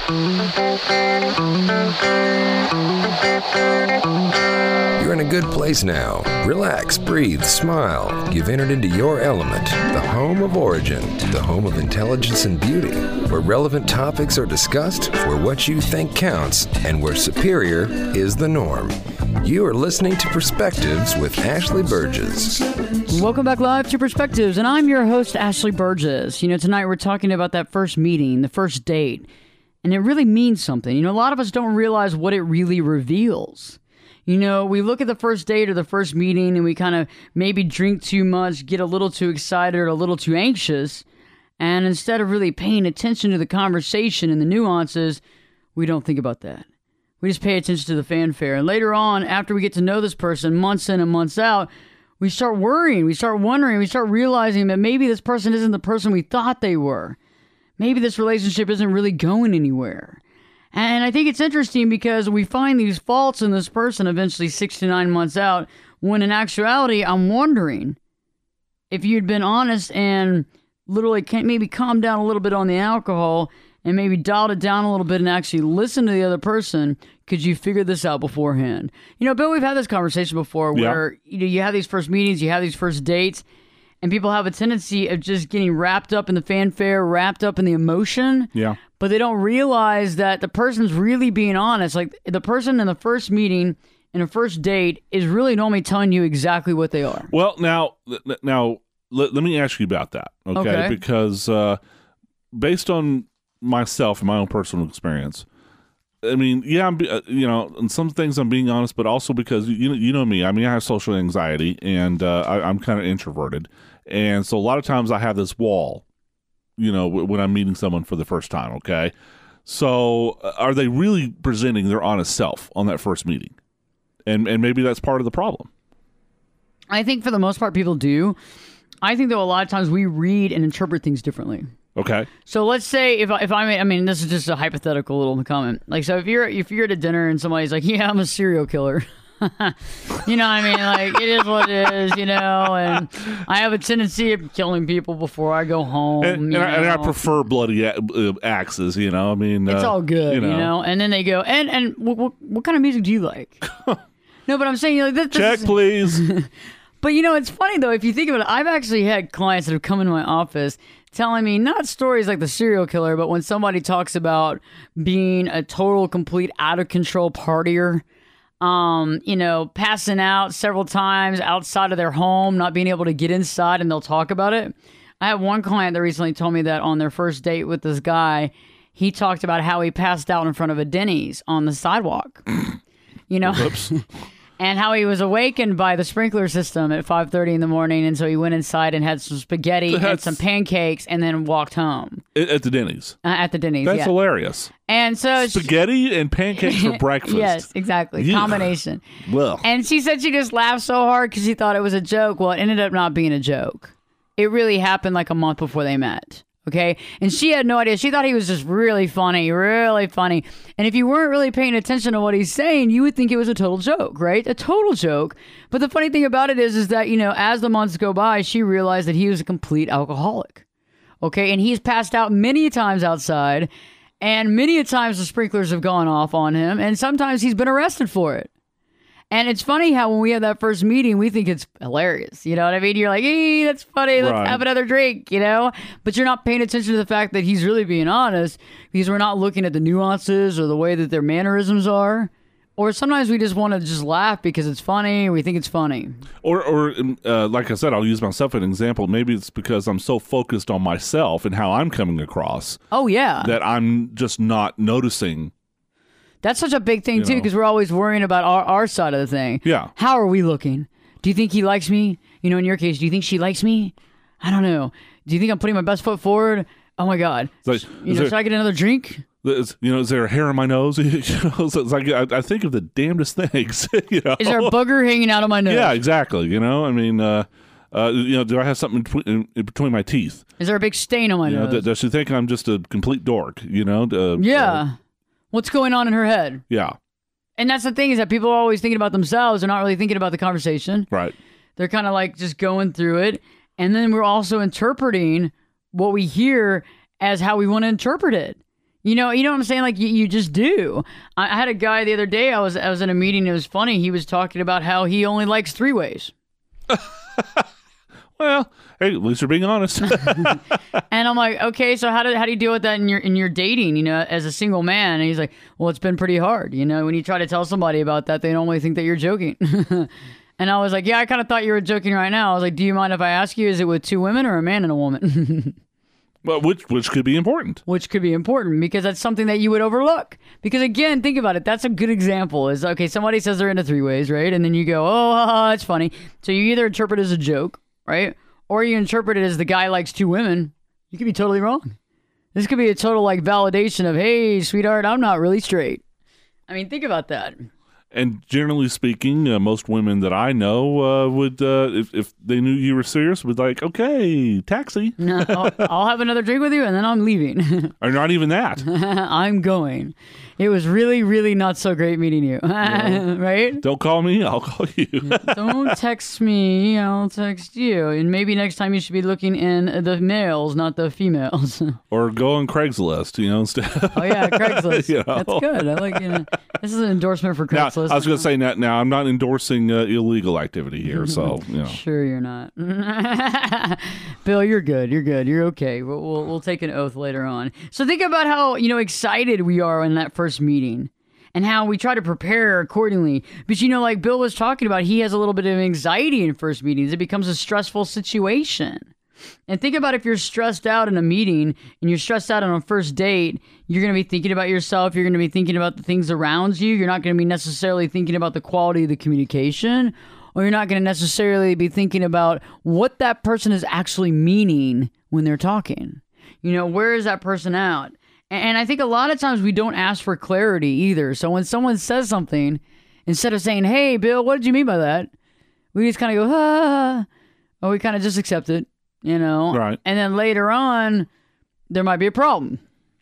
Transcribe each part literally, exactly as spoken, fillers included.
You're in a good place now. Relax, breathe, smile. You've entered into your element, the home of origin, the home of intelligence and beauty, where relevant topics are discussed, where what you think counts, and where superior is the norm. You are listening to Perspectives with Ashley Burgess. Welcome back live to Perspectives, and I'm your host, Ashley Burgess. You know, tonight we're talking about that first meeting, the first date, and it really means something. You know, a lot of us don't realize what it really reveals. You know, we look at the first date or the first meeting and we kind of maybe drink too much, get a little too excited or a little too anxious. And instead of really paying attention to the conversation and the nuances, we don't think about that. We just pay attention to the fanfare. And later on, after we get to know this person months in and months out, we start worrying, we start wondering, we start realizing that maybe this person isn't the person we thought they were. Maybe this relationship isn't really going anywhere. And I think it's interesting because we find these faults in this person eventually six to nine months out, when in actuality, I'm wondering if you'd been honest and literally can't maybe calm down a little bit on the alcohol and maybe dialed it down a little bit and actually listen to the other person, could you figure this out beforehand? You know, Bill, we've had this conversation before where yeah. you know, you have these first meetings, you have these first dates, and people have a tendency of just getting wrapped up in the fanfare, wrapped up in the emotion. Yeah. But they don't realize that the person's really being honest. Like the person in the first meeting, in a first date, is really normally telling you exactly what they are. Well, now, now let, let me ask you about that, okay? okay. Because uh, based on myself and my own personal experience, I mean, yeah, I'm, uh, you know, in some things I'm being honest, but also because you you know me. I mean, I have social anxiety, and uh, I, I'm kind of introverted, and so a lot of times I have this wall. You know, when I'm meeting someone for the first time, okay? So are they really presenting their honest self on that first meeting? And and maybe that's part of the problem. I think for the most part people do. I think, though, a lot of times we read and interpret things differently. Okay. So let's say if I, if I, I mean, this is just a hypothetical little comment. Like, so if you're if you're at a dinner and somebody's like, yeah, I'm a serial killer. You know what I mean? Like, it is what it is, you know, and I have a tendency of killing people before I go home. And, and, you know? I, and I prefer bloody a- axes, you know, I mean. It's uh, all good, you know. you know, and then they go, and, and what, what, what kind of music do you like? No, but I'm saying, you know, this, this check, is, please. But, you know, it's funny, though, if you think of it, I've actually had clients that have come into my office telling me not stories like the serial killer, but when somebody talks about being a total, complete, out-of-control partier, um, you know, passing out several times outside of their home, not being able to get inside, and they'll talk about it. I have one client that recently told me that on their first date with this guy, he talked about how he passed out in front of a Denny's on the sidewalk. You know? Whoops. And how he was awakened by the sprinkler system at five thirty in the morning, and so he went inside and had some spaghetti That's... and some pancakes, and then walked home. At the Denny's. Uh, at the Denny's, That's yeah. hilarious. And so spaghetti she... and pancakes for breakfast. Yes, exactly. Yeah. Combination. Well. And she said she just laughed so hard because she thought it was a joke. Well, it ended up not being a joke. It really happened like a month before they met. Okay. And she had no idea. She thought he was just really funny, really funny. And if you weren't really paying attention to what he's saying, you would think it was a total joke, right? A total joke. But the funny thing about it is, is that, you know, as the months go by, she realized that he was a complete alcoholic. Okay. And he's passed out many times outside, and many a times the sprinklers have gone off on him. And sometimes he's been arrested for it. And it's funny how when we have that first meeting, we think it's hilarious. You know what I mean? You're like, hey, that's funny. Let's right. have another drink, you know? But you're not paying attention to the fact that he's really being honest, because we're not looking at the nuances or the way that their mannerisms are. Or sometimes we just want to just laugh because it's funny. We think it's funny. Or, or uh, like I said, I'll use myself as an example. Maybe it's because I'm so focused on myself and how I'm coming across. Oh, yeah. That I'm just not noticing. That's such a big thing, you too, know. because we're always worrying about our, our side of the thing. Yeah. How are we looking? Do you think he likes me? You know, in your case, do you think she likes me? I don't know. Do you think I'm putting my best foot forward? Oh, my God. Like, you know, there, should I get another drink? Is, you know, is there a hair in my nose? you know, so it's like I, I think of the damnedest things. You know? Is there a booger hanging out of my nose? Yeah, exactly. You know, I mean, uh, uh, you know, do I have something in between, in between my teeth? Is there a big stain on my you nose? Know, does she think I'm just a complete dork? You know? Uh, yeah. Uh, What's going on in her head? Yeah. And that's the thing, is that people are always thinking about themselves. They're not really thinking about the conversation. Right. They're kind of like just going through it. And then we're also interpreting what we hear as how we want to interpret it. You know, you know what I'm saying? Like you, you just do. I, I had a guy the other day. I was I was in a meeting. It was funny. He was talking about how he only likes three ways. Well, hey, at least you're being honest. And I'm like, okay, so how do how do you deal with that in your in your dating? You know, as a single man? And he's like, well, it's been pretty hard. You know, when you try to tell somebody about that, they normally think that you're joking. And I was like, yeah, I kind of thought you were joking right now. I was like, do you mind if I ask you, is it with two women or a man and a woman? Well, which which could be important. Which could be important because that's something that you would overlook. Because again, think about it. That's a good example. Is okay, somebody says they're into three ways, right? And then you go, oh, haha, that's funny. So you either interpret it as a joke, right? Or you interpret it as the guy likes two women. You could be totally wrong. This could be a total like validation of, hey, sweetheart, I'm not really straight. I mean, think about that. And generally speaking, uh, most women that I know uh, would, uh, if, if they knew you were serious, would like, okay, taxi. No, I'll, I'll have another drink with you and then I'm leaving. Or not even that. I'm going. It was really, really not so great meeting you. No. Right? Don't call me, I'll call you. Don't text me, I'll text you. And maybe next time you should be looking in the males, not the females. Or go on Craigslist, you know, instead. Oh, yeah, Craigslist. You know? That's good. I like, you know, this is an endorsement for Now, Craigslist. I was going to say that now, I'm not endorsing uh, illegal activity here, so, you know. Sure you're not. Bill, you're good. You're good. You're okay. We'll, we'll, we'll take an oath later on. So think about how, you know, excited we are in that first meeting and how we try to prepare accordingly. But, you know, like Bill was talking about, he has a little bit of anxiety in first meetings. It becomes a stressful situation. And think about if you're stressed out in a meeting and you're stressed out on a first date, you're going to be thinking about yourself. You're going to be thinking about the things around you. You're not going to be necessarily thinking about the quality of the communication, or you're not going to necessarily be thinking about what that person is actually meaning when they're talking. You know, where is that person out? And I think a lot of times we don't ask for clarity either. So when someone says something, instead of saying, hey, Bill, what did you mean by that? We just kind of go, ah, or we kind of just accept it. You know, right. And then later on, there might be a problem.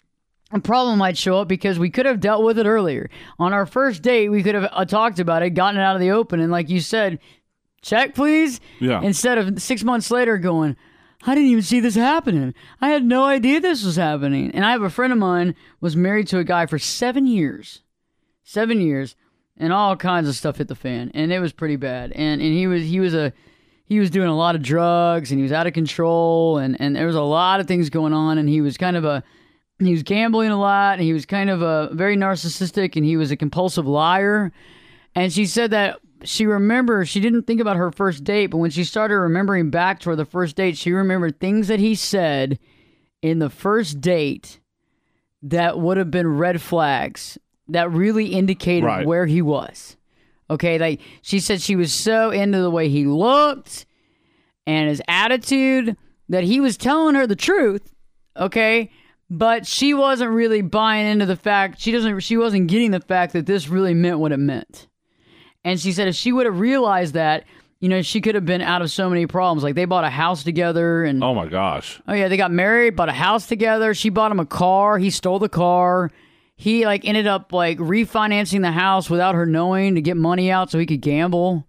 A problem might show up because we could have dealt with it earlier. On our first date, we could have uh, talked about it, gotten it out of the open, and like you said, check, please. Yeah. Instead of six months later going, I didn't even see this happening. I had no idea this was happening. And I have a friend of mine was married to a guy for seven years. Seven years. And all kinds of stuff hit the fan. And it was pretty bad. And and he was he was a... He was doing a lot of drugs and he was out of control and, and there was a lot of things going on and he was kind of a, he was gambling a lot and he was kind of a very narcissistic and he was a compulsive liar. And she said that she remembered, she didn't think about her first date, but when she started remembering back to her the first date, she remembered things that he said in the first date that would have been red flags that really indicated right. where he was. Okay, like she said she was so into the way he looked and his attitude that he was telling her the truth, okay? But she wasn't really buying into the fact, she doesn't she wasn't getting the fact that this really meant what it meant. And she said if she would have realized that, you know, she could have been out of so many problems. Like they bought a house together and Oh my gosh. Oh yeah, they got married, bought a house together. She bought him a car, he stole the car. He, like, ended up, like, refinancing the house without her knowing to get money out so he could gamble.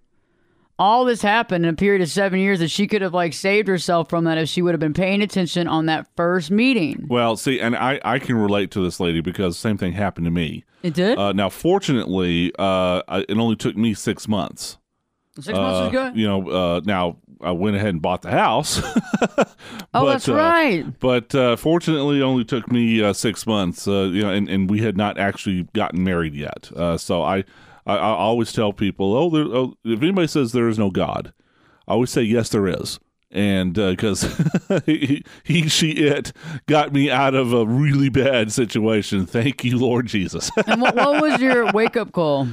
All this happened in a period of seven years that she could have, like, saved herself from that if she would have been paying attention on that first meeting. Well, see, and I, I can relate to this lady because the same thing happened to me. It did? Uh, now, fortunately, uh, I, it only took me six months. Six months uh, is good? You know, uh, now, I went ahead and bought the house. oh, but, that's uh, right. But uh, fortunately, it only took me uh, six months. Uh, you know, and, and we had not actually gotten married yet. Uh, so I, I, I always tell people, oh, there, oh, if anybody says there is no God, I always say yes, there is. And because uh, he, he, she, it got me out of a really bad situation. Thank you, Lord Jesus. And what, what was your wake up call?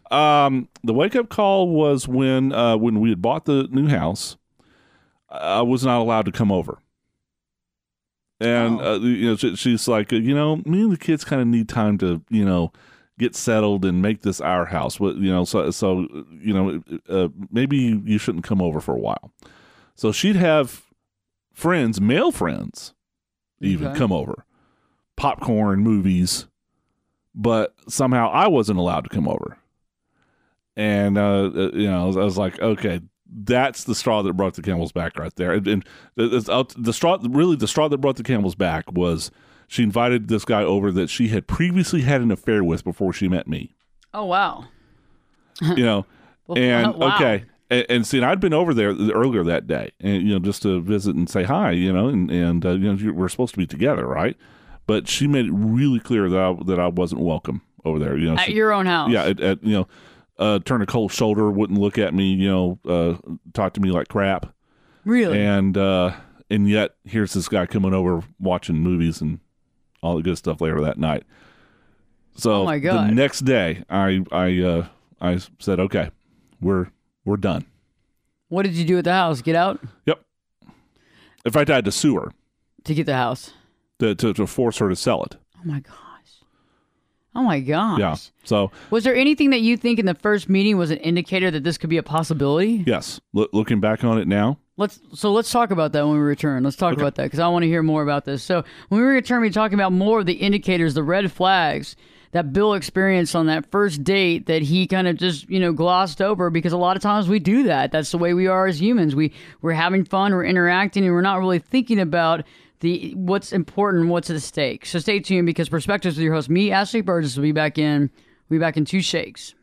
Um, the wake up call was when uh, when we had bought the new house. I was not allowed to come over. And, oh. uh, you know, she, she's like, you know, me and the kids kind of need time to, you know, get settled and make this our house. You know, so, so you know, uh, maybe you shouldn't come over for a while. So she'd have friends, male friends, even Okay. come over. Popcorn, movies. But somehow I wasn't allowed to come over. And, uh, you know, I was, I was like, okay, that's the straw that brought the camel's back right there. And, and the, the straw, really the straw that brought the camel's back was she invited this guy over that she had previously had an affair with before she met me. Oh, wow. You know, Well, and wow. okay. And, and see, and I'd been over there earlier that day, and you know, just to visit and say hi, you know, and and uh, you know, we're supposed to be together, right? But she made it really clear that I, that I wasn't welcome over there. You know, At she, your own house. yeah, at, at, you know, uh, turn a cold shoulder, wouldn't look at me, you know, uh, talk to me like crap, Really? and uh, and yet here's this guy coming over watching movies and all the good stuff later that night. So Oh, my God. the next day, I I uh, I said, okay, we're we're done. What did you do at the house? Get out Yep. In fact, I had to sue her to get the house? to, to, to force her to sell it. Oh, my gosh. Oh, my gosh. Yeah. So, Was there anything that you think in the first meeting was an indicator that this could be a possibility? yes, L- looking back on it now, Let's so let's talk about that when we return. Let's talk Okay. about that because I want to hear more about this. So when we return, we're talking about more of the indicators, the red flags that Bill experienced on that first date that he kind of just you know glossed over because a lot of times we do that. That's the way we are as humans. We we're having fun, we're interacting, and we're not really thinking about the what's important, what's at stake. So stay tuned because Perspectives with your host, me, Ashley Burgess, will be back in. We'll be back in two shakes.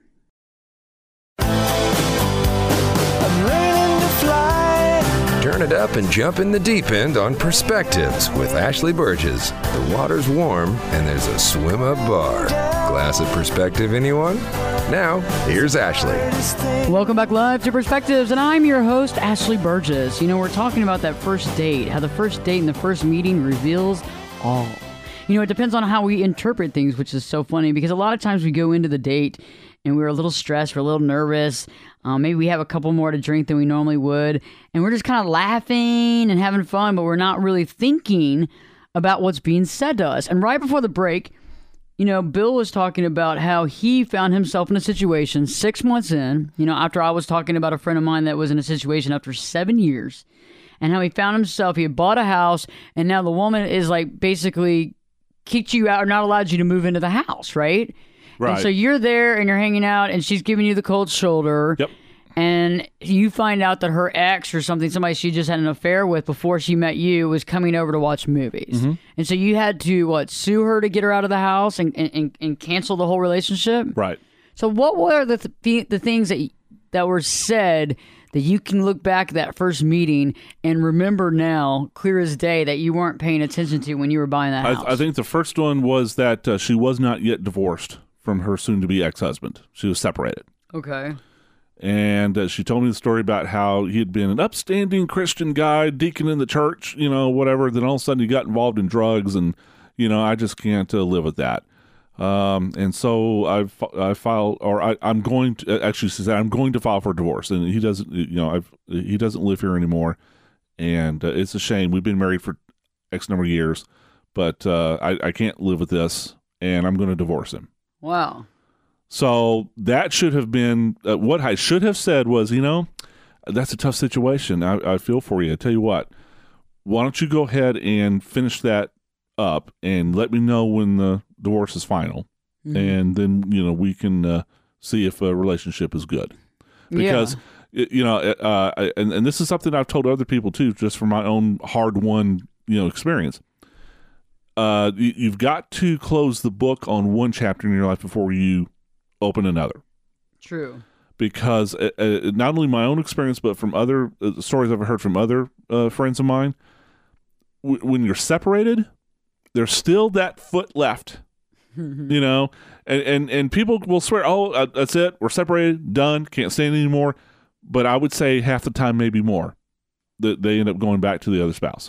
Turn it up and jump in the deep end on Perspectives with Ashley Burgess. The water's warm and there's a swim up bar. Glass of perspective, anyone? Now, here's Ashley. Welcome back live to Perspectives, and I'm your host, Ashley Burgess. You know, we're talking about that first date, how the first date and the first meeting reveals all. You know, it depends on how we interpret things, which is so funny because a lot of times we go into the date and we're a little stressed, we're a little nervous. Um, maybe we have a couple more to drink than we normally would, and we're just kind of laughing and having fun, but we're not really thinking about what's being said to us. And right before the break, you know, Bill was talking about how he found himself in a situation six months in, you know, after I was talking about a friend of mine that was in a situation after seven years, and how he found himself, he had bought a house, and now the woman is like basically kicked you out or not allowed you to move into the house, right? right? And so you're there and you're hanging out and she's giving you the cold shoulder. Yep. And you find out that her ex or something, somebody she just had an affair with before she met you, was coming over to watch movies. Mm-hmm. And so you had to, what, sue her to get her out of the house and, and, and cancel the whole relationship? Right. So what were the th- the things that that were said that you can look back at that first meeting and remember now, clear as day, that you weren't paying attention to when you were buying that house? I, I think the first one was that uh, she was not yet divorced from her soon-to-be ex-husband. She was separated. Okay. And uh, she told me the story about how he had been an upstanding Christian guy, deacon in the church, you know, whatever. Then all of a sudden he got involved in drugs, and, you know, I just can't uh, live with that. Um, and so I've, I filed, or I, I'm going to, actually she said, I'm going to file for divorce. And he doesn't, you know, I've, he doesn't live here anymore. And uh, it's a shame. We've been married for X number of years, but uh, I, I can't live with this, and I'm going to divorce him. Wow. So that should have been, uh, what I should have said was, you know, that's a tough situation. I, I feel for you. I tell you what, why don't you go ahead and finish that up and let me know when the divorce is final. Mm-hmm. And then, you know, we can uh, see if a relationship is good. Because, Yeah. you know, uh, and, and this is something I've told other people too, just from my own hard-won, you know, experience. Uh, you, you've got to close the book on one chapter in your life before you open another. True. Because uh, uh, not only my own experience, but from other uh, stories I've heard from other uh, friends of mine, w- when you're separated, there's still that foot left, you know, and, and, and people will swear, oh, uh, that's it. We're separated, done, can't stand anymore. But I would say half the time, maybe more, that they end up going back to the other spouse.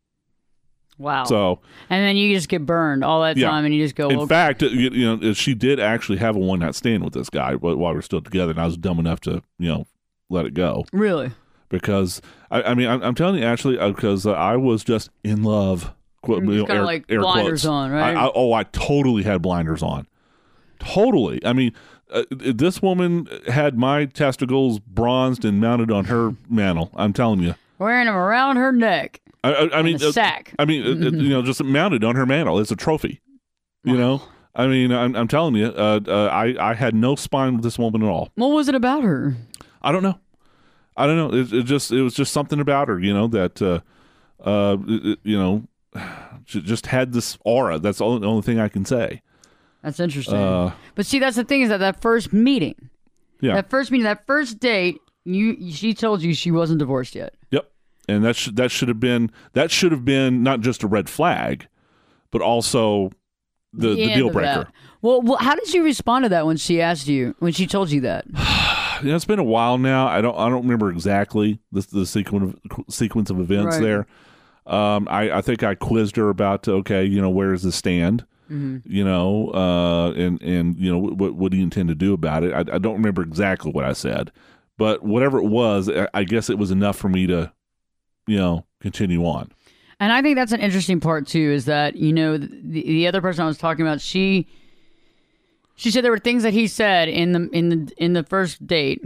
Wow. So, and then you just get burned all that yeah. time and you just go, in well, fact, you, you know, she did actually have a one night stand with this guy while we were still together. And I was dumb enough to, you know, let it go. Really? Because, I, I mean, I'm, I'm telling you, actually, because uh, I was just in love. Quote, you know, kind of air, like air blinders quotes. on, right? I, I, oh, I totally had blinders on. Totally. I mean, uh, this woman had my testicles bronzed and mounted on her mantle. I'm telling you. Wearing them around her neck. I, I, I mean, a sack. Uh, I mean, uh, you know, just mounted on her mantle. It's a trophy. You Wow. know, I mean, I'm, I'm telling you, uh, uh, I, I had no spine with this woman at all. What was it about her? I don't know. I don't know. It, it just, it was just something about her, you know, that, uh, uh, it, you know, She just had this aura. That's the only, the only thing I can say. That's interesting. Uh, but see, that's the thing is that that first meeting, yeah. that first meeting, that first date, you she told you she wasn't divorced yet. Yep. And that should that should have been that should have been not just a red flag, but also the, the, the deal breaker. Well, well, how did you respond to that when she asked you, when she told you that? You know, it's been a while now. I don't I don't remember exactly the the sequence of, sequence of events Right. there. Um, I, I think I quizzed her about okay, you know, where does this stand? Mm-hmm. You know, uh, and and you know, what what do you intend to do about it? I, I don't remember exactly what I said, but whatever it was, I, I guess it was enough for me to, you know, continue on. And I think that's an interesting part too, is that, you know, the, the other person I was talking about, she she said there were things that he said in the in the in the first date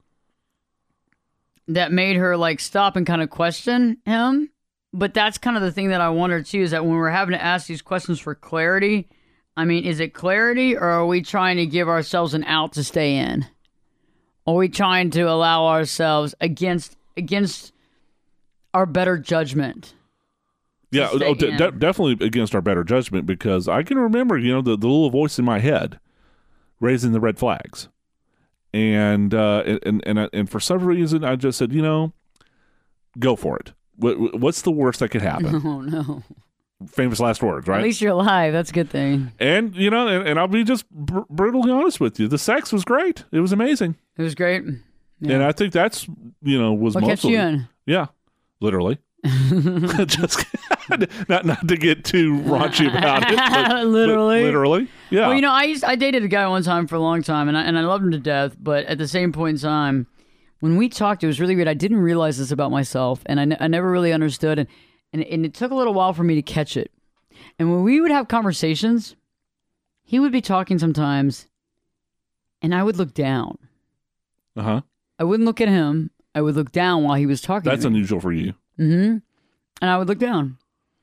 that made her like stop and kind of question him. But that's kind of the thing that I wonder too, is that when we're having to ask these questions for clarity, I mean, is it clarity, or are we trying to give ourselves an out to stay in? Are we trying to allow ourselves against against our better judgment? Yeah, stay oh, de- in? de- definitely against our better judgment, because I can remember, you know, the, the little voice in my head raising the red flags, and uh, and and and for some reason I just said, you know, go for it. What, what's the worst that could happen? Oh no! Famous last words, right? At least you're alive. That's a good thing. And you know, and, and I'll be just br- brutally honest with you. The sex was great. It was amazing, It was great. Yeah. and I think that's you know was What most kept of you it. in? Yeah, literally. Just not not to get too raunchy about it, but, Literally. but literally, yeah. Well, you know, I used I dated a guy one time for a long time, and I and I loved him to death. But at the same point in time, when we talked, it was really weird. I didn't realize this about myself, and I, n- I never really understood, and, and and it took a little while for me to catch it. And when we would have conversations, he would be talking sometimes, and I would look down. Uh huh. I wouldn't look at him. I would look down while he was talking. That's to me. unusual for you. Mm-hmm. And I would look down.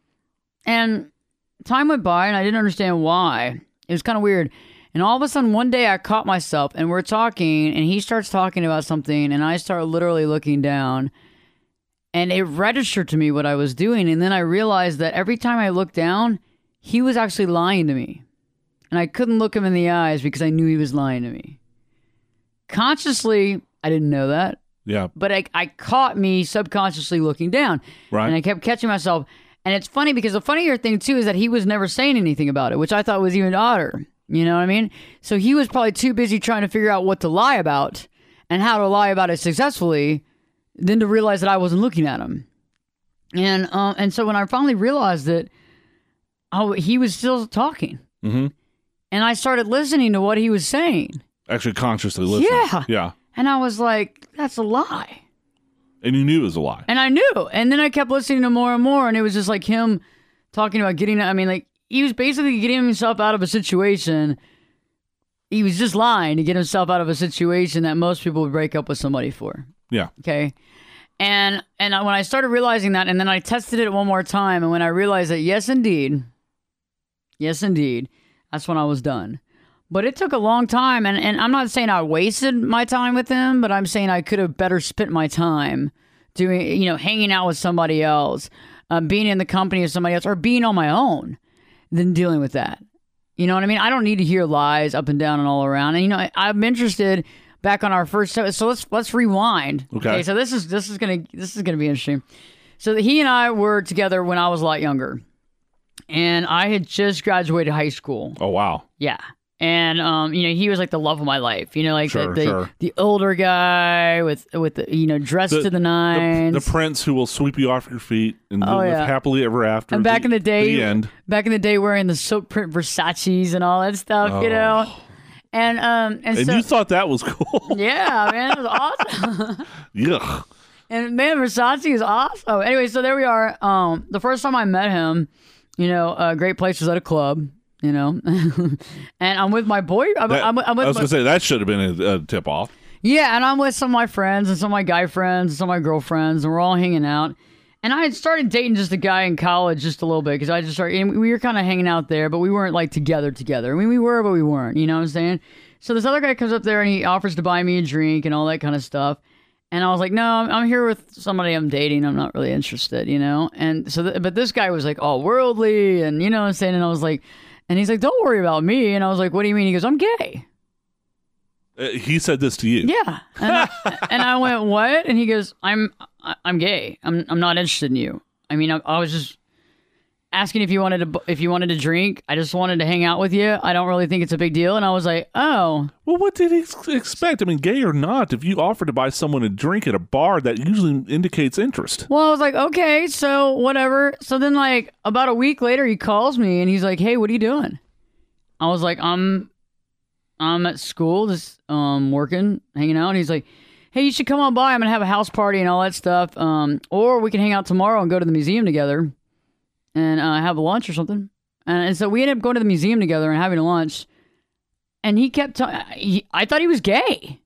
And time went by, and I didn't understand why. It was kind of weird. And all of a sudden, one day I caught myself, and we're talking, and he starts talking about something, and I start literally looking down. And it registered to me what I was doing. And then I realized that every time I looked down, he was actually lying to me. And I couldn't look him in the eyes because I knew he was lying to me. Consciously, I didn't know that. Yeah. But I, I caught me subconsciously looking down. Right. And I kept catching myself. And it's funny because the funnier thing, too, is that he was never saying anything about it, which I thought was even odder. You know what I mean? So he was probably too busy trying to figure out what to lie about and how to lie about it successfully than to realize that I wasn't looking at him. And um, and so when I finally realized it, oh, he was still talking. Mm-hmm. And I started listening to what he was saying. Actually, consciously listening. Yeah. Yeah. And I was like, that's a lie. And you knew it was a lie. And I knew. And then I kept listening to more and more. And it was just like him talking about getting, I mean, like, he was basically getting himself out of a situation. He was just lying to get himself out of a situation that most people would break up with somebody for. Yeah. Okay. And and when I started realizing that, and then I tested it one more time, and when I realized that, yes, indeed, yes, indeed, that's when I was done. But it took a long time, and, and I'm not saying I wasted my time with him, but I'm saying I could have better spent my time doing, you know, hanging out with somebody else, uh, being in the company of somebody else, or being on my own than dealing with that. You know what I mean? I don't need to hear lies up and down and all around. And, you know, I, I'm interested back on our first show. So let's let's rewind. Okay. So this is this is gonna this is gonna be interesting. So he and I were together when I was a lot younger, and I had just graduated high school. Oh, wow. Yeah. And um, you know, he was like the love of my life. You know, like Sure, the, the, sure. the older guy with with the, you know, dressed to the nines. The, the prince who will sweep you off your feet and Oh, live yeah. happily ever after. And back in the day, the end. back in the day, wearing the silk print Versace's and all that stuff, you know. And um, and, And so you thought that was cool. yeah, man, it was awesome. Yuck. And man, Versace is awesome. Anyway, so there we are. Um, the first time I met him, you know, a great place was at a club. You know, and I'm with my boy. I'm, That- I'm, I'm with I was my, going to say, that should have been a, a tip off. yeah, and I'm with some of my friends and some of my guy friends and some of my girlfriends, and we're all hanging out. And I had started dating just a guy in college just a little bit because I just started, and we were kind of hanging out there, but we weren't like together together. I mean, we were, but we weren't, you know what I'm saying? So this other guy comes up there and he offers to buy me a drink and all that kind of stuff. And I was like, no, I'm, I'm here with somebody I'm dating. I'm not really interested, you know? And so, th- but this guy was like all worldly and, you know what I'm saying? And I was like, and he's like, don't worry about me. And I was like, what do you mean? He goes, I'm gay. Uh, he said this to you. Yeah. And I, and I went, what? And he goes, I'm, I'm gay. I'm, I'm not interested in you. I mean, I, I was just asking if you wanted to, if you wanted to drink. I just wanted to hang out with you. I don't really think it's a big deal. And I was like, oh. Well, what did he ex- expect? I mean, gay or not, if you offer to buy someone a drink at a bar, that usually indicates interest. Well, I was like, okay, so whatever. So then, like, about a week later, he calls me and he's like, hey, what are you doing? I was like, I'm, I'm at school, just um working, hanging out. And he's like, hey, you should come on by. I'm gonna have a house party and all that stuff. Um, or we can hang out tomorrow and go to the museum together. And uh, have a lunch or something. And, and so we ended up going to the museum together and having a lunch. And he kept talking. I thought he was gay.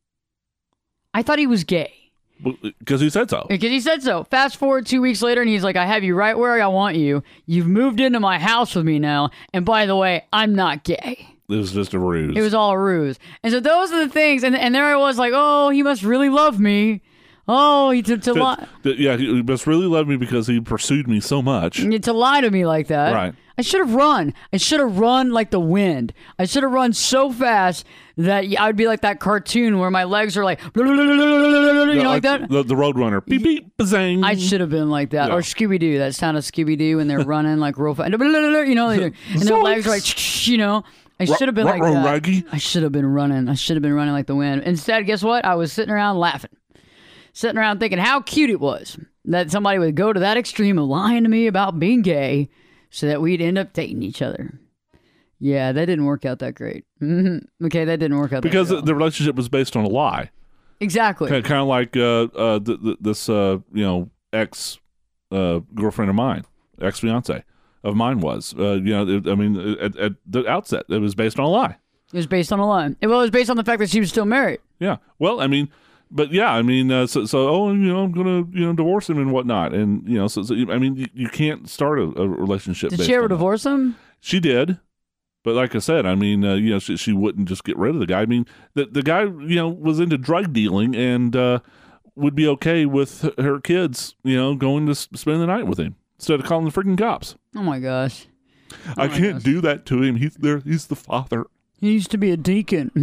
I thought he was gay. Because he said so. Because he said so. Fast forward two weeks later, and he's like, I have you right where I want you. You've moved into my house with me now. And by the way, I'm not gay. It was just a ruse. It was all a ruse. And so those are the things. And, and there I was like, oh, he must really love me. Oh, he to, to lie. Yeah, he must really love me because he pursued me so much. To lie to me like that. Right. I should have run. I should have run like the wind. I should have run so fast that I would be like that cartoon where my legs are like, you know, Yeah, like that. The, the Roadrunner. Beep, beep, bazang. I should have been like that. Yeah. Or Scooby-Doo. That sound of Scooby-Doo when they're running like real fast. You know, and their legs are like, you know. I should have been like that. Raggy. I should have been running. I should have been running like the wind. Instead, guess what? I was sitting around laughing. Sitting around thinking how cute it was that somebody would go to that extreme of lying to me about being gay so that we'd end up dating each other. Yeah, that didn't work out that great. Mm-hmm. Okay, that didn't work out because that great. the relationship was based on a lie. Exactly. Kind of, kind of like uh, uh, th- th- this, uh, you know, ex uh, girlfriend of mine, ex fiance of mine was. Uh, you know, it, I mean, at, at the outset, it was based on a lie. It was based on a lie. Well, it was based on the fact that she was still married. Yeah. Well, I mean. But yeah, I mean, uh, so, so oh, you know, I'm gonna, you know, divorce him and whatnot, and you know, so, so I mean, you, you can't start a, a relationship. Did based she ever on that. divorce him? She did, but like I said, I mean, uh, you know, she, she wouldn't just get rid of the guy. I mean, the the guy, you know, was into drug dealing and uh, would be okay with her kids, you know, going to spend the night with him instead of calling the freaking cops. Oh my gosh! Oh I my can't gosh. do that to him. He's there. He's the father. He used to be a deacon.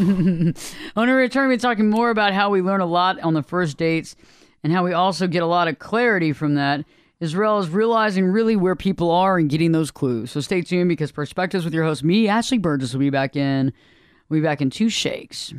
On a return, we're talking more about how we learn a lot on the first dates and how we also get a lot of clarity from that, as well as realizing really where people are and getting those clues. So stay tuned because Perspectives with your host, me, Ashley Burgess, will be back in. We'll be back in two shakes.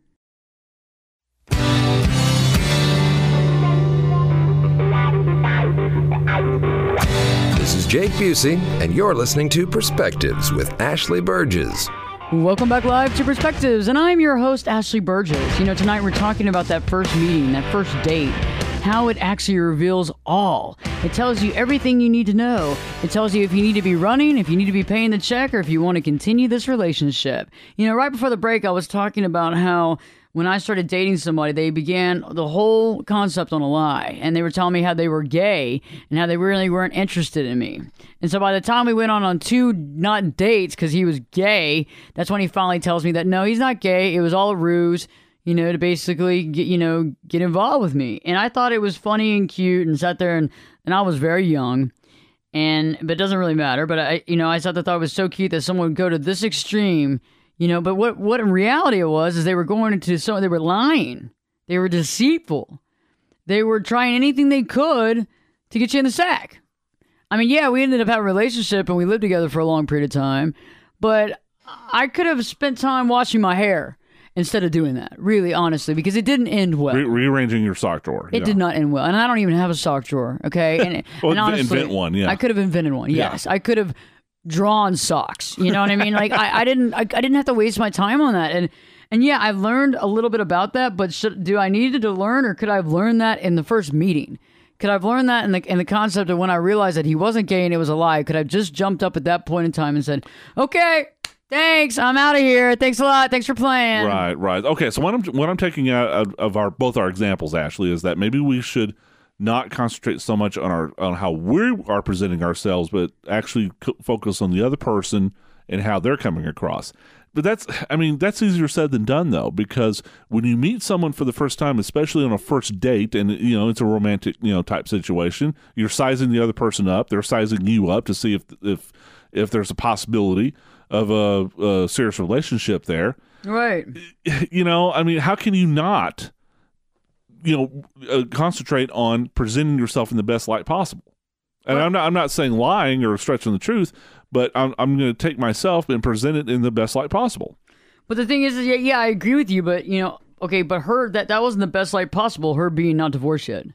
This is Jake Busey, and you're listening to Perspectives with Ashley Burgess. Welcome back live to Perspectives, and I'm your host, Ashley Burgess. You know, tonight we're talking about that first meeting, that first date, how it actually reveals all. It tells you everything you need to know. It tells you if you need to be running, if you need to be paying the check, or if you want to continue this relationship. You know, right before the break, I was talking about how when I started dating somebody, they began the whole concept on a lie. And they were telling me how they were gay and how they really weren't interested in me. And so by the time we went on on two, not dates, because he was gay, that's when he finally tells me that, no, he's not gay. It was all a ruse, you know, to basically, get, you know, get involved with me. And I thought it was funny and cute and sat there and, and I was very young. And, but it doesn't really matter. But I, you know, I sat there thought it was so cute that someone would go to this extreme. You know, but what, what in reality it was is they were going into so they were lying. They were deceitful. They were trying anything they could to get you in the sack. I mean, yeah, we ended up having a relationship and we lived together for a long period of time, but I could have spent time washing my hair instead of doing that, really, honestly, because it didn't end well. Re- rearranging your sock drawer. It yeah. did not end well. And I don't even have a sock drawer, okay? And, well, and honestly, invent one, yeah. I could have invented one, Yeah. yes. I could have drawn socks, you know what I mean? Like, I, I didn't I, I didn't have to waste my time on that. And and yeah, I learned a little bit about that, but should, do I needed to learn, or could I have learned that in the first meeting? Could I have learned that in the in the concept of when I realized that he wasn't gay and it was a lie? Could I have just jumped up at that point in time and said, okay, thanks, I'm out of here. Thanks a lot. Thanks for playing. Right, right. Okay, so what I'm what I'm taking out of, of our both our examples, Ashley, is that maybe we should not concentrate so much on our on how we are presenting ourselves, but actually co- focus on the other person and how they're coming across. But that's, I mean, that's easier said than done, though, because when you meet someone for the first time, especially on a first date, and, you know, it's a romantic, you know, type situation, you're sizing the other person up. They're sizing you up to see if if if there's a possibility of a, a serious relationship there. Right. You know, I mean, how can you not, you know, uh, concentrate on presenting yourself in the best light possible? And right. I'm not I'm not saying lying or stretching the truth, but I'm I'm going to take myself and present it in the best light possible. But the thing is, is yeah, yeah, I agree with you, but, you know, okay, but her, that, that wasn't the best light possible, her being not divorced yet.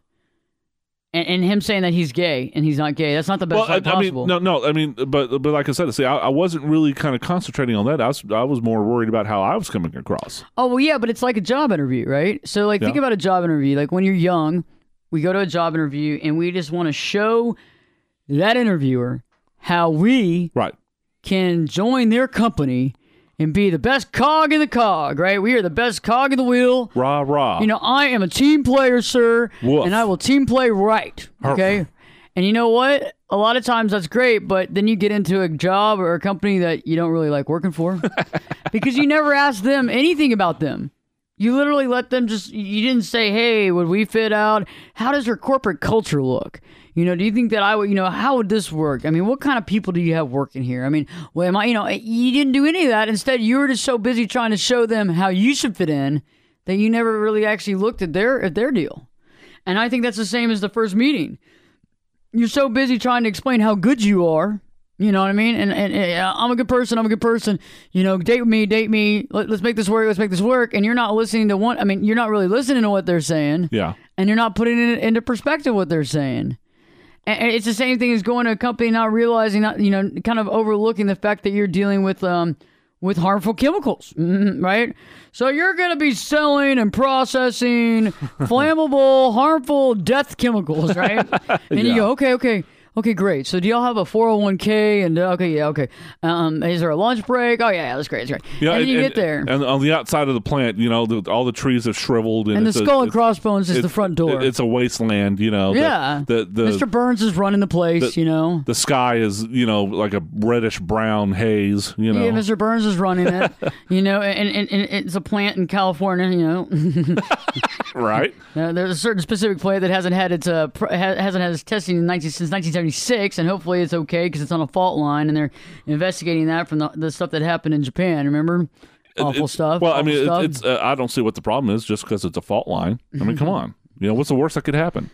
And, and him saying that he's gay and he's not gay, that's not the best well, light I, possible. I mean, no, no, I mean, but but like I said, see, I, I wasn't really kind of concentrating on that. I was I was more worried about how I was coming across. Oh, well, yeah, but it's like a job interview, right? So, like, yeah. think about a job interview. Like, when you're young, we go to a job interview and we just want to show that interviewer how we right. can join their company and be the best cog in the cog, right? We are the best cog in the wheel. Rah, rah. You know, I am a team player, sir, Woof. and I will team play right, okay? Arf. And you know what? A lot of times that's great, but then you get into a job or a company that you don't really like working for because you never ask them anything about them. You literally let them just, you didn't say, hey, would we fit out? How does your corporate culture look? You know, do you think that I would, you know, how would this work? I mean, what kind of people do you have working here? I mean, well, am I, you know, you didn't do any of that. Instead, you were just so busy trying to show them how you should fit in that you never really actually looked at their, at their deal. And I think that's the same as the first meeting. You're so busy trying to explain how good you are. You know what I mean? And, and, and I'm a good person. I'm a good person. You know, date me, date me. Let, let's make this work. Let's make this work. And you're not listening to one. I mean, you're not really listening to what they're saying. Yeah. And you're not putting it into perspective what they're saying. And it's the same thing as going to a company and not realizing, not, you know, kind of overlooking the fact that you're dealing with um with harmful chemicals, right? So you're going to be selling and processing flammable, harmful death chemicals, right? And yeah. you go, okay, okay. Okay, great. So do y'all have a four oh one k? And uh, okay, yeah, okay. Um, is there a lunch break? Oh, yeah, yeah that's great. That's great. Yeah, and, and you and, get there. And on the outside of the plant, you know, the, all the trees have shriveled. And, and the it's skull a, and crossbones is the front door. It's a wasteland, you know. Yeah. The, the, the, Mister Burns is running the place, the, you know. The sky is, you know, like a reddish-brown haze, you know. Yeah, Mister Burns is running it, you know, and, and, and it's a plant in California, you know. Right. Uh, there's a certain specific plant that hasn't had its uh, pr- hasn't had its testing in nineteen, since nineteen seventy-six, and hopefully it's okay because it's on a fault line, and they're investigating that from the, the stuff that happened in Japan. Remember, awful it, stuff. Well, awful I mean, stuff. it, it's uh, I don't see what the problem is just because it's a fault line. I mean, come on, you know, what's the worst that could happen?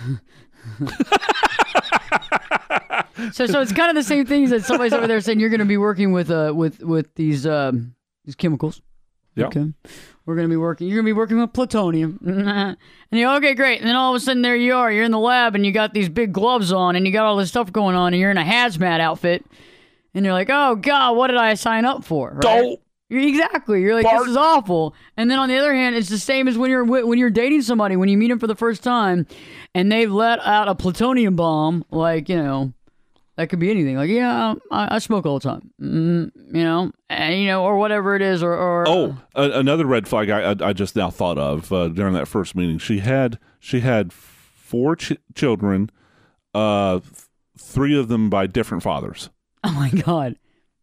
so, so it's kind of the same thing as somebody's over there saying you're going to be working with uh with with these um these chemicals. Yeah. Okay. We're going to be working, you're going to be working with plutonium. And you go, okay, great. And then all of a sudden there you are, you're in the lab and you got these big gloves on and you got all this stuff going on and you're in a hazmat outfit. And you're like, oh God, what did I sign up for? Right? Don't. Exactly. You're like, Bart. This is awful. And then on the other hand, it's the same as when you're when you're dating somebody, when you meet them for the first time and they've let out a plutonium bomb, like, you know, that could be anything. Like, yeah, I, I smoke all the time, mm, you know, and, you know, or whatever it is. Or, or oh, uh, another red flag I, I, I just now thought of uh, during that first meeting. She had she had four ch- children, uh, th- three of them by different fathers. Oh my God.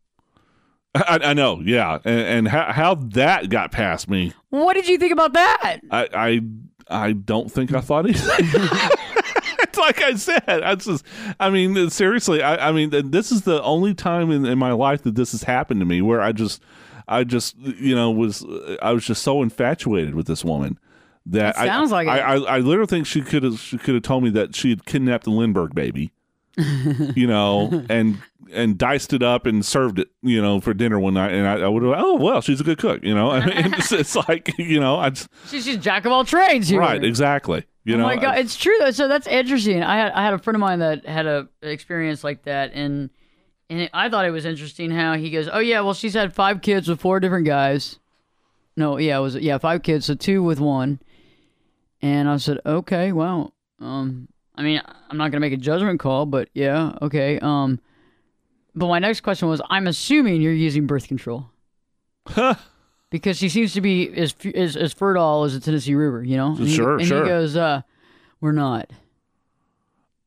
I, I know, yeah, and, and how how that got past me. What did you think about that? I I, I don't think I thought anything. It's like I said, I just, I mean, seriously, I, I mean, this is the only time in, in my life that this has happened to me where I just, I just, you know, was, I was just so infatuated with this woman that it sounds I, like I, it. I, I literally think she could have, she could have told me that she had kidnapped the Lindbergh baby, you know, and and diced it up and served it, you know, for dinner one night, and I, I would have, oh well, she's a good cook, you know. I mean, it's, it's like, you know, I just, she's she's jack of all trades here, right? Exactly. You oh know, my God, I, it's true though. So that's interesting. I had I had a friend of mine that had a an experience like that, and and it, I thought it was interesting how he goes, oh yeah, well she's had five kids with four different guys. No, yeah, it was yeah five kids, so two with one. And I said, okay, well, um, I mean, I'm not gonna make a judgment call, but yeah, okay. Um, but my next question was, I'm assuming you're using birth control. Huh. Because she seems to be as, as as fertile as the Tennessee River, you know? And Sure, he, and sure. he goes, uh, we're not.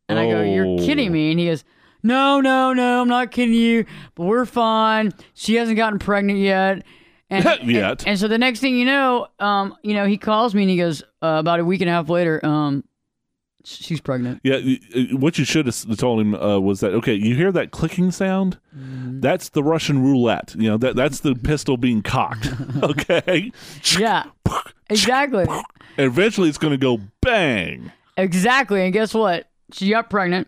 And I go, you're kidding me. And he goes, no, no, no, I'm not kidding you, but we're fine. She hasn't gotten pregnant yet. And, Yet. And, and so the next thing you know, um, you know, he calls me and he goes, uh, about a week and a half later, um, she's pregnant. Yeah, what you should have told him uh, was that, okay, you hear that clicking sound? Mm-hmm. That's the Russian roulette. You know, that that's the pistol being cocked. Okay? Yeah, exactly. And eventually it's going to go bang. Exactly. And guess what? She got pregnant.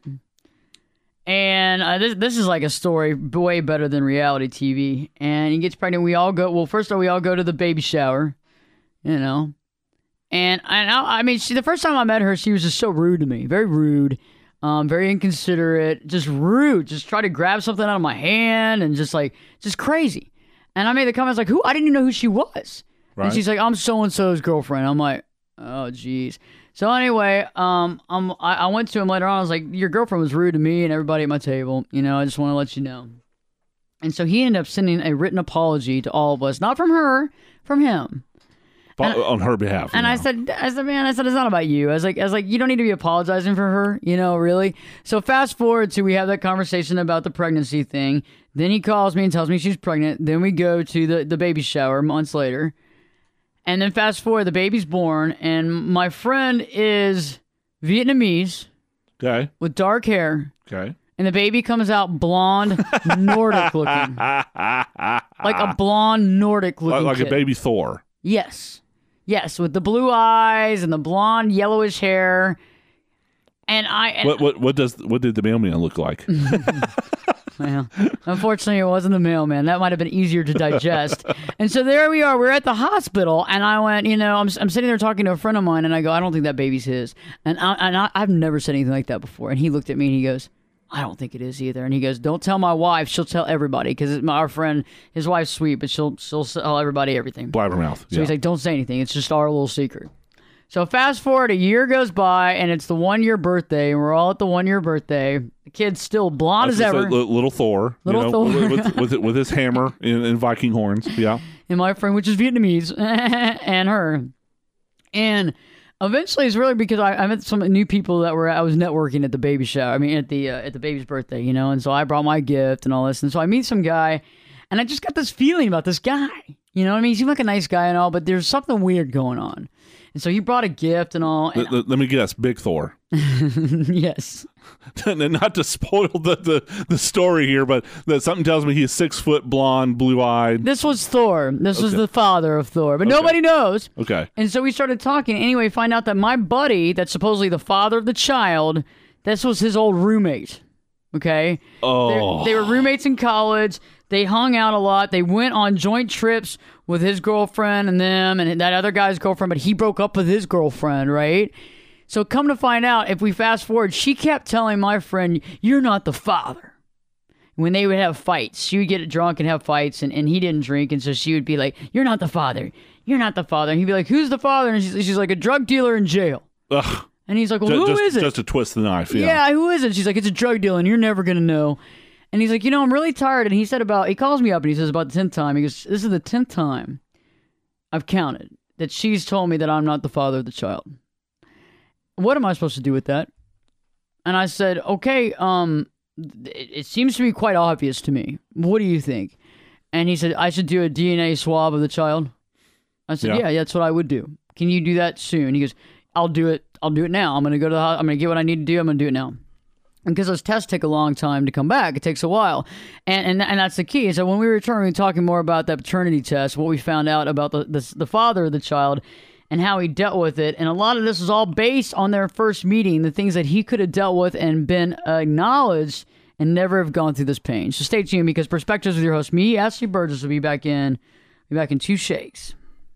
And uh, this this is like a story way better than reality T V. And he gets pregnant. We all go, well, first of all, we all go to the baby shower, you know. And I, I mean, she, the first time I met her, she was just so rude to me. Very rude, um, very inconsiderate, just rude. Just try to grab something out of my hand and just like, just crazy. And I made the comments like, who? I didn't even know who she was. Right. And she's like, I'm so-and-so's girlfriend. I'm like, oh, geez. So anyway, um, I'm, I, I went to him later on. I was like, your girlfriend was rude to me and everybody at my table. You know, I just want to let you know. And so he ended up sending a written apology to all of us. Not from her, from him. And, on her behalf. And know. I said, I said, man, I said, it's not about you. I was like, I was like, you don't need to be apologizing for her, you know, really. So fast forward to we have that conversation about the pregnancy thing. Then he calls me and tells me she's pregnant. Then we go to the, the baby shower months later. And then fast forward, the baby's born. And my friend is Vietnamese. Okay. With dark hair. Okay. And the baby comes out blonde, Nordic looking. Like a blonde, Nordic looking Like, like kid. a baby Thor. Yes. Yes, with the blue eyes and the blonde, yellowish hair. And I... And what what what does what did the mailman look like? Well, unfortunately, it wasn't the mailman. That might have been easier to digest. And so there we are. We're at the hospital, and I went, you know, I'm I'm sitting there talking to a friend of mine, and I go, I don't think that baby's his. And, I, and I, I've never said anything like that before. And he looked at me, and he goes, I don't think it is either. And he goes, don't tell my wife. She'll tell everybody. Because our friend, his wife's sweet, but she'll she'll tell everybody everything. Blabbermouth. So yeah. he's like, don't say anything. It's just our little secret. So fast forward, a year goes by, and it's the one-year birthday, and we're all at the one-year birthday. The kid's still blonde as ever. Little Thor. Little you know, Thor. with, with, with his hammer and, and Viking horns. Yeah. And my friend, which is Vietnamese, and her. And eventually, it's really because I, I met some new people that were, I was networking at the baby shower. I mean, at the uh, at the baby's birthday, you know. And so I brought my gift and all this. And so I meet some guy, and I just got this feeling about this guy. You know what I mean? He seemed like a nice guy and all, but there's something weird going on. And so he brought a gift and all. And let, let, let me guess, Big Thor. Yes. And not to spoil the, the, the story here, but that something tells me he's six foot, blonde, blue eyed. This was Thor. This okay. was the father of Thor, but okay. nobody knows. Okay. And so we started talking. Anyway, find out that my buddy, that's supposedly the father of the child, this was his old roommate. Okay. Oh. They're, they were roommates in college. They hung out a lot. They went on joint trips with his girlfriend and them and that other guy's girlfriend, but he broke up with his girlfriend, right? So come to find out, if we fast forward, she kept telling my friend, you're not the father. When they would have fights, she would get drunk and have fights, and, and he didn't drink, and so she would be like, you're not the father. You're not the father. And he'd be like, who's the father? And she's, she's like, a drug dealer in jail. Ugh. And he's like, well, just, who just, is it? Just to twist the knife, yeah. Yeah, who is it? She's like, it's a drug dealer, and you're never going to know. And he's like, you know, I'm really tired. And he said about, he calls me up and he says about the tenth time. He goes, this is the tenth time I've counted that she's told me that I'm not the father of the child. What am I supposed to do with that? And I said, okay, um, it, it seems to be quite obvious to me. What do you think? And he said, I should do a D N A swab of the child. I said, yeah, yeah that's what I would do. Can you do that soon? He goes, I'll do it. I'll do it now. I'm going to go to the hospital. I'm going to get what I need to do. I'm going to do it now. And because those tests take a long time to come back, it takes a while. And and, and that's the key. So when we return, we were talking more about that paternity test, what we found out about the, the, the father of the child and how he dealt with it. And a lot of this is all based on their first meeting, the things that he could have dealt with and been acknowledged and never have gone through this pain. So stay tuned, because Perspectives with your host, me, Ashley Burgess, will be back in, be back in two shakes.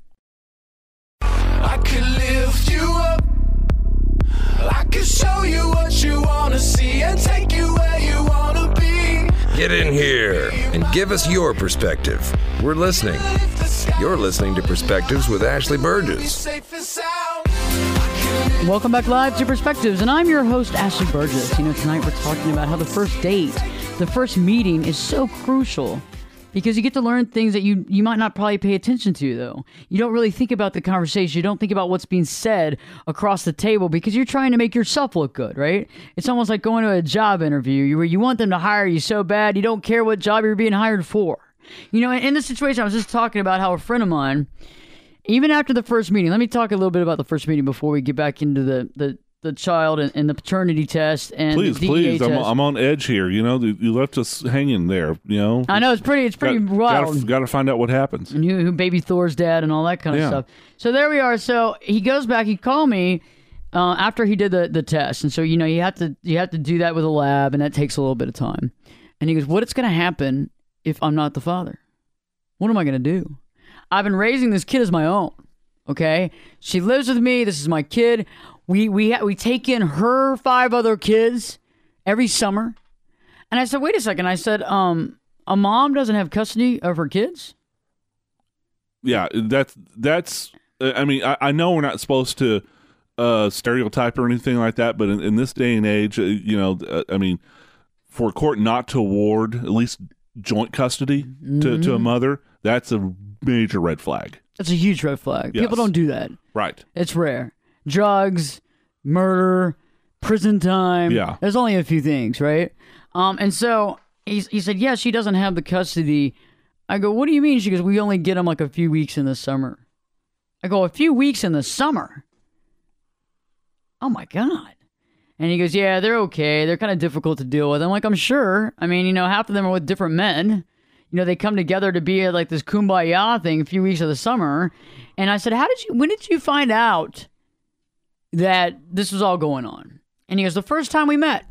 I could lift you up. I could show you what you want to see and take you where you want to be. Get in here and give us your perspective. We're listening. You're listening to Perspectives with Ashley Burgess. Welcome back live to Perspectives, and I'm your host, Ashley Burgess. You know, tonight we're talking about how the first date, the first meeting is so crucial Because you get to learn things that you, you might not probably pay attention to, though. You don't really think about the conversation. You don't think about what's being said across the table because you're trying to make yourself look good, right? It's almost like going to a job interview where you want them to hire you so bad you don't care what job you're being hired for. You know, in this situation, I was just talking about how a friend of mine, even after the first meeting, let me talk a little bit about the first meeting before we get back into the, the, the child and, and the paternity test and please, the D E A please, test. I'm, I'm on edge here. You know, you left us hanging there. You know, I know it's pretty, it's pretty got, wild. Got to find out what happens. And who, who baby Thor's dad and all that kind of Yeah. stuff. So there we are. So he goes back. He called me uh, after he did the, the test, and so you know you have to you have to do that with a lab, and that takes a little bit of time. And he goes, "What's going to happen if I'm not the father? What am I going to do? I've been raising this kid as my own. Okay, she lives with me. This is my kid. We we we take in her five other kids every summer." And I said, "Wait a second." I said, "Um, a mom doesn't have custody of her kids?" Yeah, that's that's. uh, I mean, I, I know we're not supposed to uh, stereotype or anything like that, but in, in this day and age, uh, you know, uh, I mean, for a court not to award at least joint custody to, to a mother, that's a major red flag. That's a huge red flag. Yes. People don't do that. Right. It's rare. Drugs, murder, prison time. Yeah. There's only a few things, right? Um, and so he, he said, yeah, she doesn't have the custody. I go, what do you mean? She goes, we only get them like a few weeks in the summer. I go, a few weeks in the summer? Oh, my God. And he goes, yeah, they're okay. They're kind of difficult to deal with. I'm like, I'm sure. I mean, you know, half of them are with different men. You know, they come together to be at like this kumbaya thing a few weeks of the summer. And I said, how did you, when did you find out that this was all going on? And he goes, the first time we met.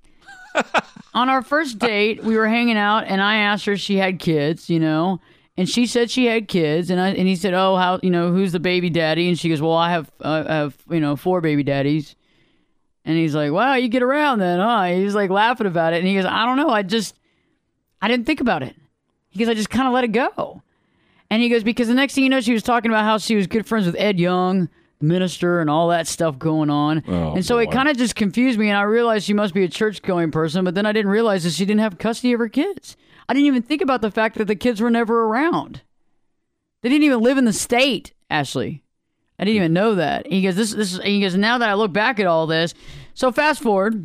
On our first date, we were hanging out and I asked her if she had kids, you know, and she said she had kids. And I, and he said, oh, how, you know, who's the baby daddy? And she goes, well, I have, uh, I have, you know, four baby daddies. And he's like, wow, you get around then, huh? He's like laughing about it. And he goes, I don't know. I just, I didn't think about it. He goes, I just kind of let it go. And he goes, because the next thing you know, she was talking about how she was good friends with Ed Young, the minister, and all that stuff going on. Oh, and so boy. it kind of just confused me. And I realized she must be a church-going person. But then I didn't realize that she didn't have custody of her kids. I didn't even think about the fact that the kids were never around. They didn't even live in the state, Ashley. I didn't even know that. He goes, this, this is, he goes, now that I look back at all this. So fast forward.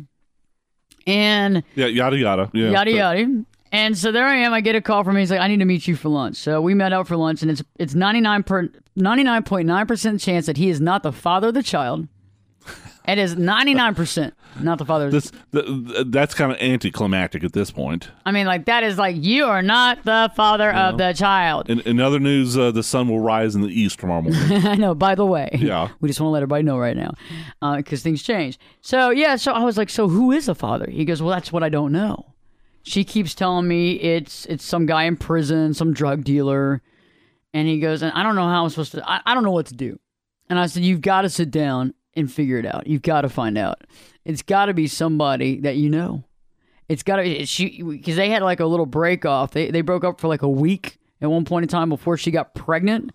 And Yeah, yada yada. Yeah. yada yada. And so there I am. I get a call from him. He's like, I need to meet you for lunch. So we met out for lunch, and it's it's ninety-nine per, ninety-nine point nine percent chance that he is not the father of the child. It is ninety-nine percent not the father of the This the, that's kind of anticlimactic at this point. I mean, like, that is like, you are not the father of the child. In, in other news, uh, the sun will rise in the east tomorrow morning. I know, by the way. Yeah. We just want to let everybody know right now because uh, things change. So, yeah, so I was like, so who is the father? He goes, well, that's what I don't know. She keeps telling me it's it's some guy in prison, some drug dealer. And he goes, and I don't know how I'm supposed to, I, I don't know what to do. And I said, you've got to sit down and figure it out. You've got to find out. It's got to be somebody that you know. It's got to be, she, because they had like a little break off. They, they broke up for like a week at one point in time before she got pregnant.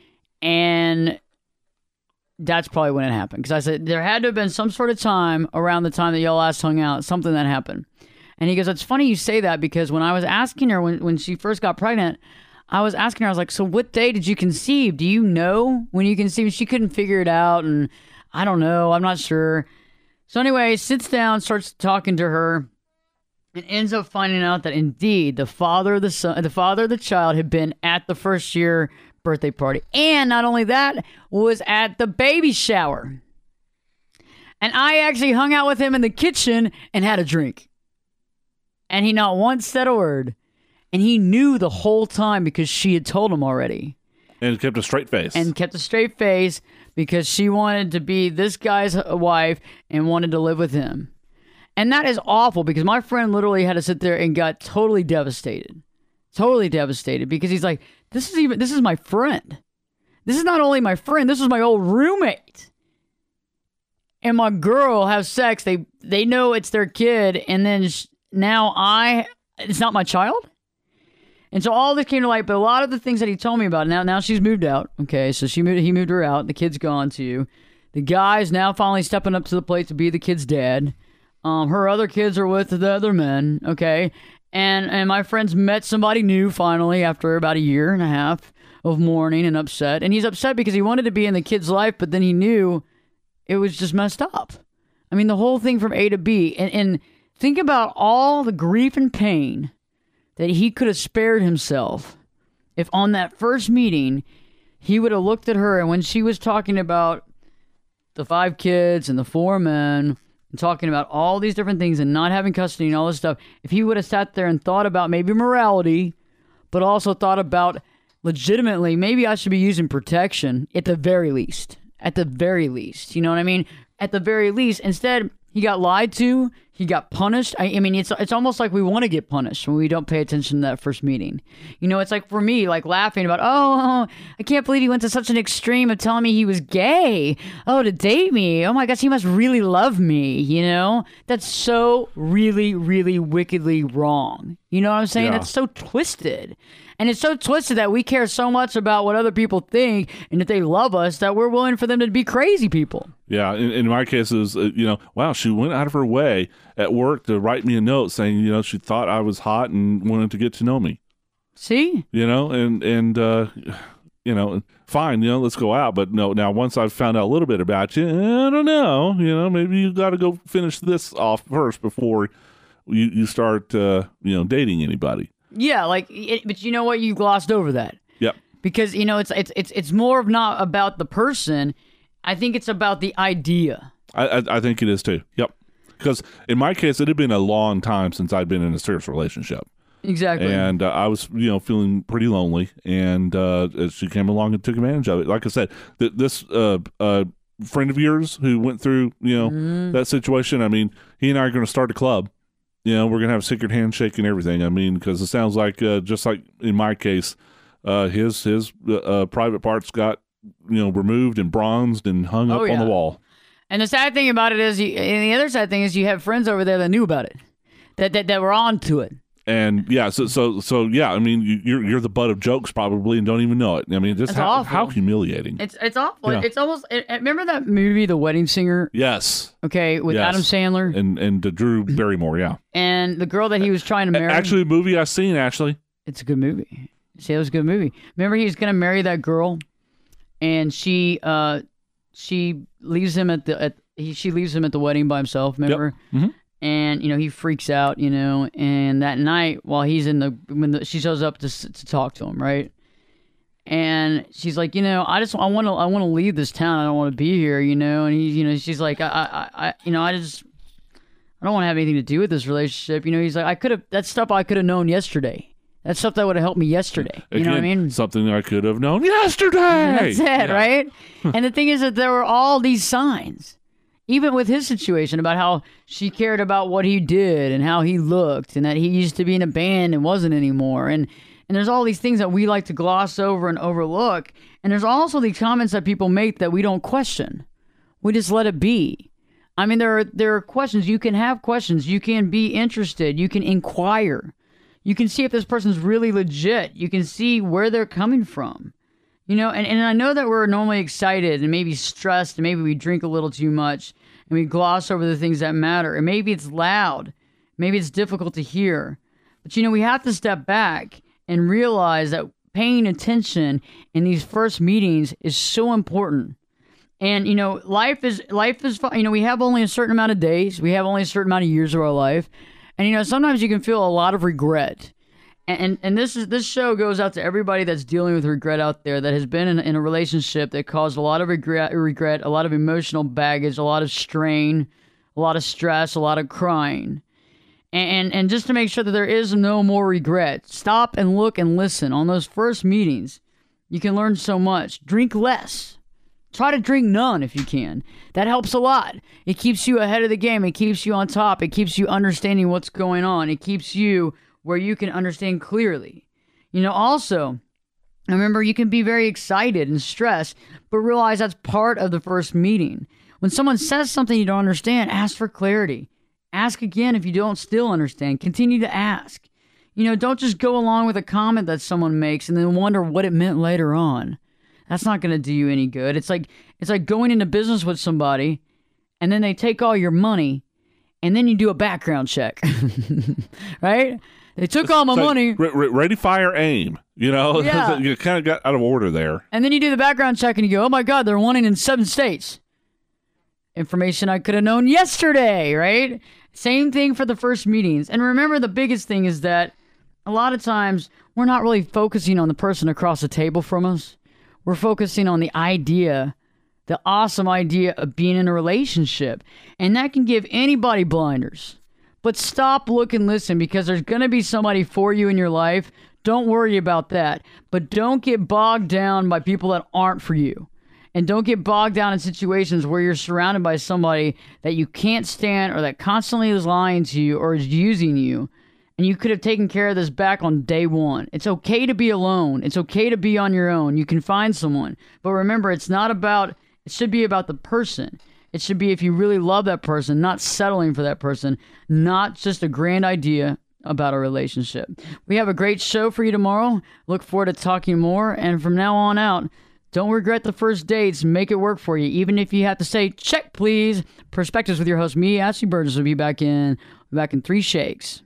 And that's probably when it happened. Because I said, there had to have been some sort of time around the time that y'all last hung out, something that happened. And he goes, it's funny you say that because when I was asking her when, when she first got pregnant, I was asking her, I was like, so what day did you conceive? Do you know when you conceived? She couldn't figure it out. And I don't know. I'm not sure. So anyway, sits down, starts talking to her, and ends up finding out that indeed the father of the son, the father of the child had been at the first year birthday party. And not only that, was at the baby shower. And I actually hung out with him in the kitchen and had a drink. And he not once said a word. And he knew the whole time because she had told him already. And kept a straight face. And kept a straight face because she wanted to be this guy's wife and wanted to live with him. And that is awful because my friend literally had to sit there and got totally devastated. Totally devastated because he's like, this is even, this is my friend. This is not only my friend, this is my old roommate. And my girl have sex. They, they know it's their kid. And then sh- now I, it's not my child. And so all this came to light, but a lot of the things that he told me about, now now she's moved out, okay, so she moved, he moved her out, the kid's gone too. The guy's now finally stepping up to the plate to be the kid's dad. Um, her other kids are with the other men, okay, And and my friend's met somebody new finally after about a year and a half of mourning and upset. And he's upset because he wanted to be in the kid's life, but then he knew it was just messed up. I mean, the whole thing from A to B. And, and think about all the grief and pain that he could have spared himself if on that first meeting he would have looked at her, and when she was talking about the five kids and the four men and talking about all these different things and not having custody and all this stuff, if he would have sat there and thought about maybe morality, but also thought about legitimately, maybe I should be using protection at the very least. At the very least. You know what I mean? At the very least. Instead, he got lied to. He got punished. I, I mean, it's it's almost like we want to get punished when we don't pay attention to that first meeting. You know, it's like for me, like laughing about, oh, I can't believe he went to such an extreme of telling me he was gay. Oh, to date me. Oh my gosh, he must really love me. You know, that's so really, really wickedly wrong. You know what I'm saying? Yeah. That's so twisted. And it's so twisted that we care so much about what other people think and that they love us that we're willing for them to be crazy people. Yeah, in, in my case, it was, uh, you know, wow, she went out of her way at work to write me a note saying, you know, she thought I was hot and wanted to get to know me. See? You know, and, and uh, you know, fine, you know, let's go out. But no, now once I've found out a little bit about you, I don't know, you know, maybe you got to go finish this off first before you, you start, uh, you know, dating anybody. Yeah, like, it, but you know what? You glossed over that. Yep. Because, you know, it's it's it's it's more of not about the person. I think it's about the idea. I, I, I think it is too. Yep. Because in my case, it had been a long time since I'd been in a serious relationship. Exactly. And uh, I was, you know, feeling pretty lonely. And uh, she came along and took advantage of it. Like I said, th- this uh, uh, friend of yours who went through, you know, mm. that situation, I mean, he and I are going to start a club. You know, we're going to have a secret handshake and everything. I mean, because it sounds like, uh, just like in my case, uh, his his uh, private parts got, you know, removed and bronzed and hung up oh, yeah. on the wall. And the sad thing about it is, you, and the other sad thing is you have friends over there that knew about it, that that, that were on to it. And yeah, so so so yeah, I mean, you, you're you're the butt of jokes probably and don't even know it. I mean, just That's how, awful. how humiliating. It's it's awful. Yeah. It's almost. It, remember that movie, The Wedding Singer? Yes. Okay, with Yes. Adam Sandler and and uh, Drew Barrymore. Yeah. and the girl that he was trying to marry. Actually, a movie I've seen. Actually, It's a good movie. See, it was a good movie. Remember, he was gonna marry that girl, and she uh she leaves him at the at he she leaves him at the wedding by himself. Remember, Yep. Mm-hmm. and you know he freaks out. You know, and that night while he's in the when the, she shows up to s- to talk to him, right? And she's like, you know, I just I want to I want to leave this town. I don't want to be here. You know, and he, you know, she's like, I I, I you know, I just I don't want to have anything to do with this relationship. You know, he's like, I could have that stuff I could have known yesterday. That's stuff that would have helped me yesterday. You Again, know what I mean? something I could have known yesterday. That's it, Yeah. right? And the thing is that there were all these signs, even with his situation, about how she cared about what he did and how he looked and that he used to be in a band and wasn't anymore. And and there's all these things that we like to gloss over and overlook. And there's also these comments that people make that we don't question. We just let it be. I mean, there are there are questions. You can have questions. You can be interested. You can inquire. You can see if this person's really legit. You can see where they're coming from. You know, and, and I know that we're normally excited and maybe stressed and maybe we drink a little too much and we gloss over the things that matter. And maybe it's loud. Maybe it's difficult to hear. But, you know, we have to step back and realize that paying attention in these first meetings is so important. And, you know, life is, life is, you know, we have only a certain amount of days. We have only a certain amount of years of our life. And, you know, sometimes you can feel a lot of regret. And, and and this is this show goes out to everybody that's dealing with regret out there, that has been in, in a relationship that caused a lot of regret, regret, a lot of emotional baggage, a lot of strain, a lot of stress, a lot of crying. And, and, and just to make sure that there is no more regret, stop and look and listen. On those first meetings, you can learn so much. Drink less. Try to drink none if you can. That helps a lot. It keeps you ahead of the game. It keeps you on top. It keeps you understanding what's going on. It keeps you where you can understand clearly. You know, also, remember, you can be very excited and stressed, but realize that's part of the first meeting. When someone says something you don't understand, ask for clarity. Ask again if you don't still understand. Continue to ask. You know, don't just go along with a comment that someone makes and then wonder what it meant later on. That's not going to do you any good. It's like it's like going into business with somebody, and then they take all your money, and then you do a background check, right? They took all my So, money. re- re- ready, fire, aim. You know, Yeah. you kind of got out of order there. And then you do the background check and you go, oh my God, they're wanting in seven states. Information I could have known yesterday, right? Same thing for the first meetings. And remember, the biggest thing is that a lot of times we're not really focusing on the person across the table from us. We're focusing on the idea, the awesome idea of being in a relationship. And that can give anybody blinders. But stop, look, and listen, because there's going to be somebody for you in your life. Don't worry about that. But don't get bogged down by people that aren't for you. And don't get bogged down in situations where you're surrounded by somebody that you can't stand or that constantly is lying to you or is using you. And you could have taken care of this back on day one. It's okay to be alone. It's okay to be on your own. You can find someone. But remember, it's not about, it should be about the person. It should be if you really love that person, not settling for that person, not just a grand idea about a relationship. We have a great show for you tomorrow. Look forward to talking more. And from now on out, don't regret the first dates. Make it work for you, even if you have to say, check, please. Perspectives with your host, me, Ashley Burgess, will be back in, back in three shakes.